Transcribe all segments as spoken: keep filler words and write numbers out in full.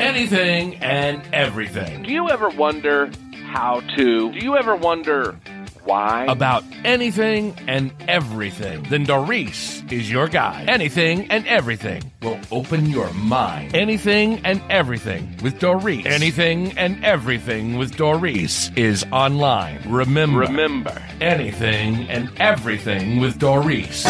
anything and everything. Do you ever wonder how to? Do you ever wonder why? About anything and everything. Then Doris is your guide. Anything and everything will open your mind. Anything and everything with Doris. Anything and everything with Doris is online. Remember. Remember. Anything and everything with Doris.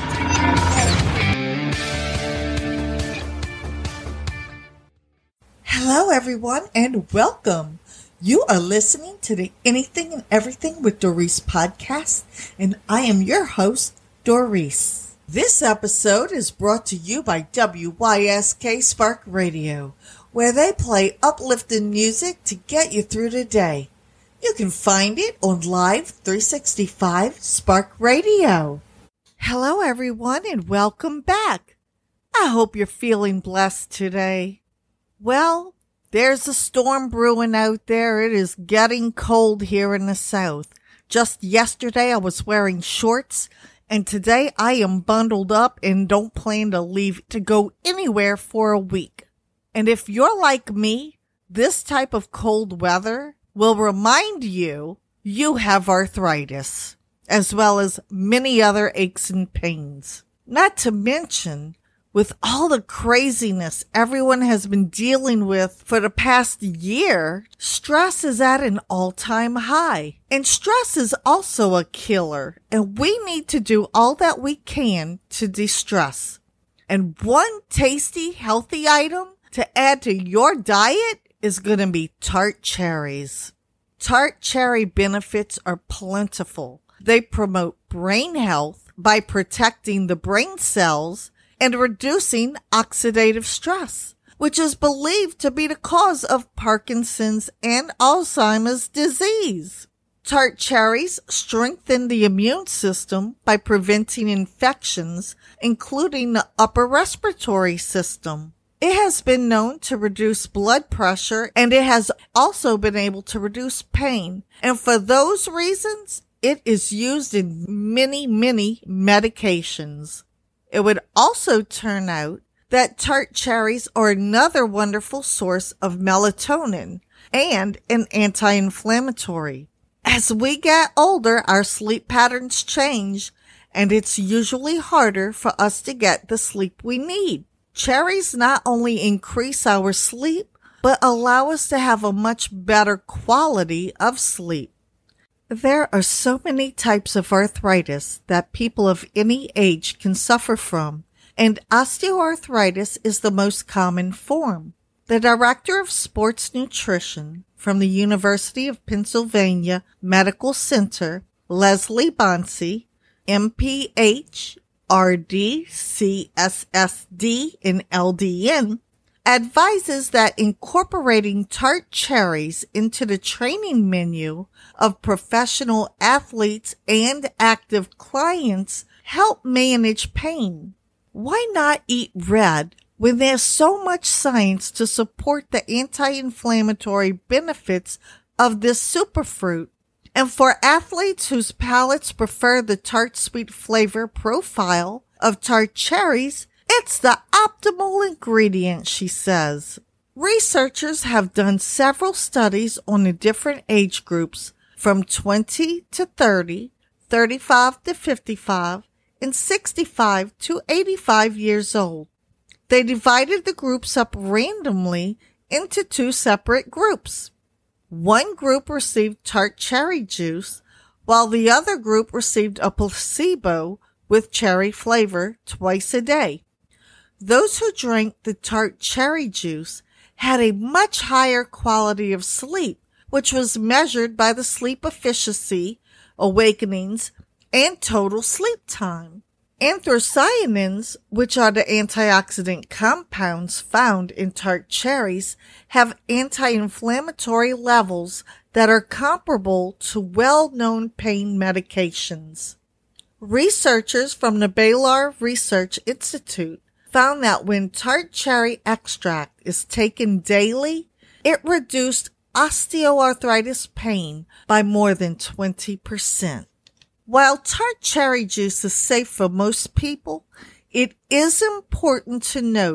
Hello, everyone, and welcome. You are listening to the Anything and Everything with Doris podcast, and I am your host, Doris. This episode is brought to you by W Y S K Spark Radio, where they play uplifting music to get you through the day. You can find it on Live three sixty-five Spark Radio. Hello, everyone, and welcome back. I hope you're feeling blessed today. Well, there's a storm brewing out there. It is getting cold here in the south. Just yesterday I was wearing shorts, and today I am bundled up and don't plan to leave to go anywhere for a week. And if you're like me, this type of cold weather will remind you you have arthritis, as well as many other aches and pains. Not to mention, with all the craziness everyone has been dealing with for the past year, stress is at an all-time high. And stress is also a killer, and we need to do all that we can to de-stress. And one tasty, healthy item to add to your diet is going to be tart cherries. Tart cherry benefits are plentiful. They promote brain health by protecting the brain cells and reducing oxidative stress, which is believed to be the cause of Parkinson's and Alzheimer's disease. Tart cherries strengthen the immune system by preventing infections, including the upper respiratory system. It has been known to reduce blood pressure, and it has also been able to reduce pain. And for those reasons, it is used in many, many medications. It would also turn out that tart cherries are another wonderful source of melatonin and an anti-inflammatory. As we get older, our sleep patterns change, and it's usually harder for us to get the sleep we need. Cherries not only increase our sleep, but allow us to have a much better quality of sleep. There are so many types of arthritis that people of any age can suffer from, and osteoarthritis is the most common form. The director of sports nutrition from the University of Pennsylvania Medical Center, Leslie Bonci, M P H, R D, C S S D, and L D N, advises that incorporating tart cherries into the training menu of professional athletes and active clients help manage pain. Why not eat red when there's so much science to support the anti-inflammatory benefits of this superfruit? And for athletes whose palates prefer the tart sweet flavor profile of tart cherries, it's the optimal ingredient, she says. Researchers have done several studies on the different age groups from twenty to thirty, thirty-five to fifty-five, and sixty-five to eighty-five years old. They divided the groups up randomly into two separate groups. One group received tart cherry juice, while the other group received a placebo with cherry flavor twice a day. Those who drank the tart cherry juice had a much higher quality of sleep, which was measured by the sleep efficiency, awakenings, and total sleep time. Anthocyanins, which are the antioxidant compounds found in tart cherries, have anti-inflammatory levels that are comparable to well-known pain medications. Researchers from the Baylor Research Institute found that when tart cherry extract is taken daily, it reduced osteoarthritis pain by more than twenty percent. While tart cherry juice is safe for most people, it is important to note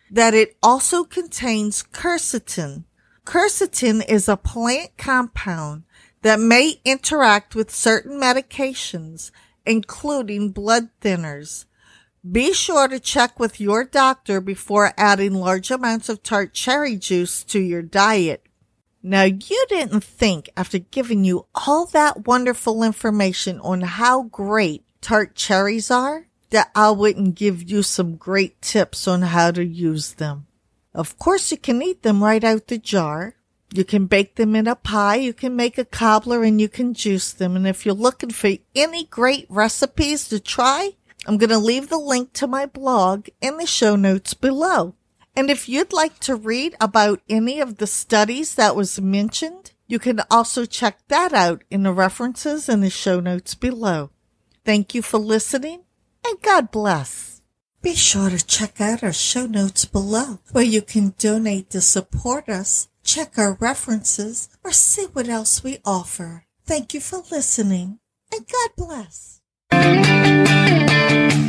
that it also contains quercetin. Quercetin is a plant compound that may interact with certain medications, including blood thinners. Be sure to check with your doctor before adding large amounts of tart cherry juice to your diet. Now, you didn't think, after giving you all that wonderful information on how great tart cherries are, that I wouldn't give you some great tips on how to use them. Of course, you can eat them right out the jar. You can bake them in a pie, you can make a cobbler, and you can juice them. And if you're looking for any great recipes to try, I'm going to leave the link to my blog in the show notes below. And if you'd like to read about any of the studies that was mentioned, you can also check that out in the references in the show notes below. Thank you for listening, and God bless. Be sure to check out our show notes below, where you can donate to support us, check our references, or see what else we offer. Thank you for listening, and God bless.